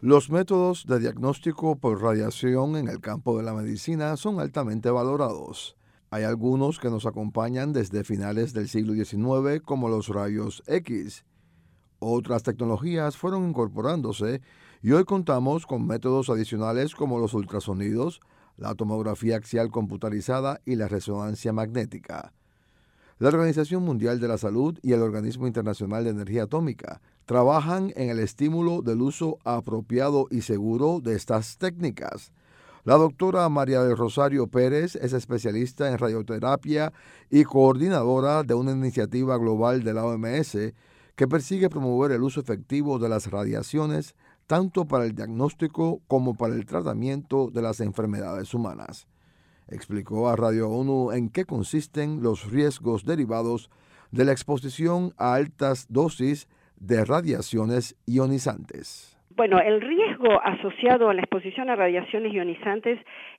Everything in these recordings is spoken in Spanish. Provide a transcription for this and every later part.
Los métodos de diagnóstico por radiación en el campo de la medicina son altamente valorados. Hay algunos que nos acompañan desde finales del siglo XIX, como los rayos X. Otras tecnologías fueron incorporándose y hoy contamos con métodos adicionales como los ultrasonidos, la tomografía axial computarizada y la resonancia magnética. La Organización Mundial de la Salud y el Organismo Internacional de Energía Atómica trabajan en el estímulo del uso apropiado y seguro de estas técnicas. La doctora María del Rosario Pérez es especialista en radioterapia y coordinadora de una iniciativa global de la OMS que persigue promover el uso efectivo de las radiaciones tanto para el diagnóstico como para el tratamiento de las enfermedades humanas. Explicó a Radio ONU en qué consisten los riesgos derivados de la exposición a altas dosis de radiaciones ionizantes. Bueno, el riesgo asociado a la exposición a radiaciones ionizantes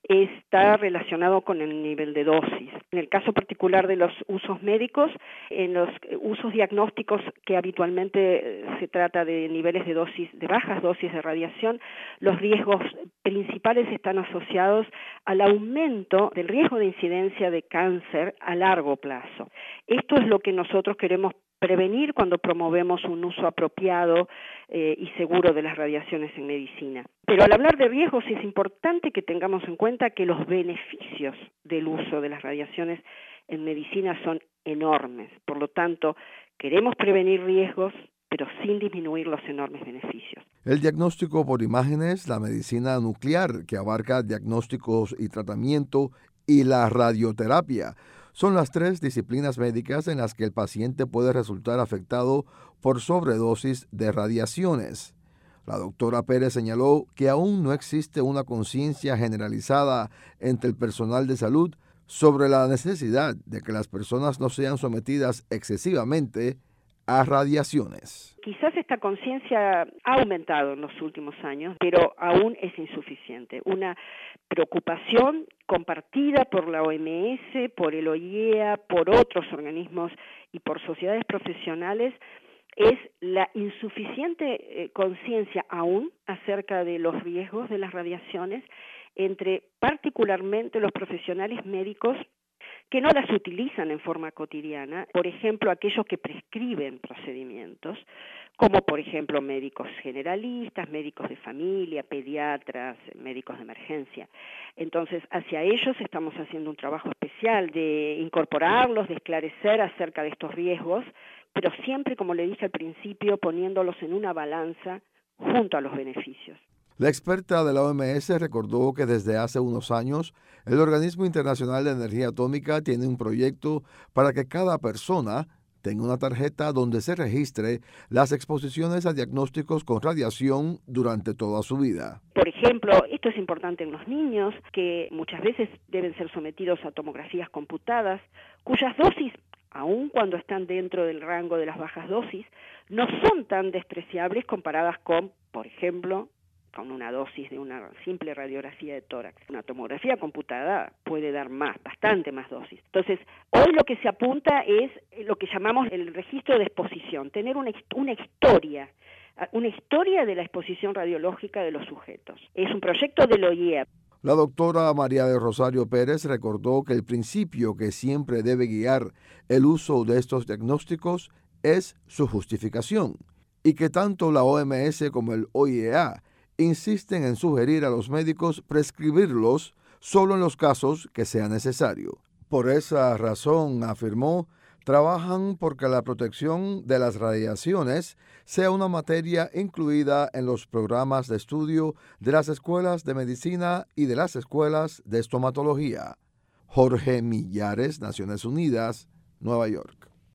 está relacionado con el nivel de dosis. En el caso particular de los usos médicos, en los usos diagnósticos que habitualmente se trata de niveles de dosis, de bajas dosis de radiación, los riesgos principales están asociados al aumento del riesgo de incidencia de cáncer a largo plazo. Esto es lo que nosotros queremos prevenir cuando promovemos un uso apropiado y seguro de las radiaciones en medicina. Pero al hablar de riesgos es importante que tengamos en cuenta que los beneficios del uso de las radiaciones en medicina son enormes. Por lo tanto, queremos prevenir riesgos, pero sin disminuir los enormes beneficios. El diagnóstico por imágenes, la medicina nuclear, que abarca diagnósticos y tratamiento, y la radioterapia, son las tres disciplinas médicas en las que el paciente puede resultar afectado por sobredosis de radiaciones. La doctora Pérez señaló que aún no existe una conciencia generalizada entre el personal de salud sobre la necesidad de que las personas no sean sometidas excesivamente a radiaciones. Quizás esta conciencia ha aumentado en los últimos años, pero aún es insuficiente. Una preocupación compartida por la OMS, por el OIEA, por otros organismos y por sociedades profesionales es la insuficiente conciencia aún acerca de los riesgos de las radiaciones entre particularmente los profesionales médicos que no las utilizan en forma cotidiana, por ejemplo, aquellos que prescriben procedimientos, como por ejemplo médicos generalistas, médicos de familia, pediatras, médicos de emergencia. Entonces, hacia ellos estamos haciendo un trabajo especial de incorporarlos, de esclarecer acerca de estos riesgos, pero siempre, como le dije al principio, poniéndolos en una balanza junto a los beneficios. La experta de la OMS recordó que desde hace unos años el Organismo Internacional de Energía Atómica tiene un proyecto para que cada persona tenga una tarjeta donde se registre las exposiciones a diagnósticos con radiación durante toda su vida. Por ejemplo, esto es importante en los niños, que muchas veces deben ser sometidos a tomografías computadas, cuyas dosis, aun cuando están dentro del rango de las bajas dosis, no son tan despreciables comparadas con, por ejemplo, con una dosis de una simple radiografía de tórax. Una tomografía computada puede dar más, bastante más dosis. Entonces, hoy lo que se apunta es lo que llamamos el registro de exposición, tener una historia de la exposición radiológica de los sujetos. Es un proyecto del OIEA. La doctora María del Rosario Pérez recordó que el principio que siempre debe guiar el uso de estos diagnósticos es su justificación, y que tanto la OMS como el OIEA insisten en sugerir a los médicos prescribirlos solo en los casos que sea necesario. Por esa razón, afirmó, trabajan porque la protección de las radiaciones sea una materia incluida en los programas de estudio de las escuelas de medicina y de las escuelas de estomatología. Jorge Millares, Naciones Unidas, Nueva York.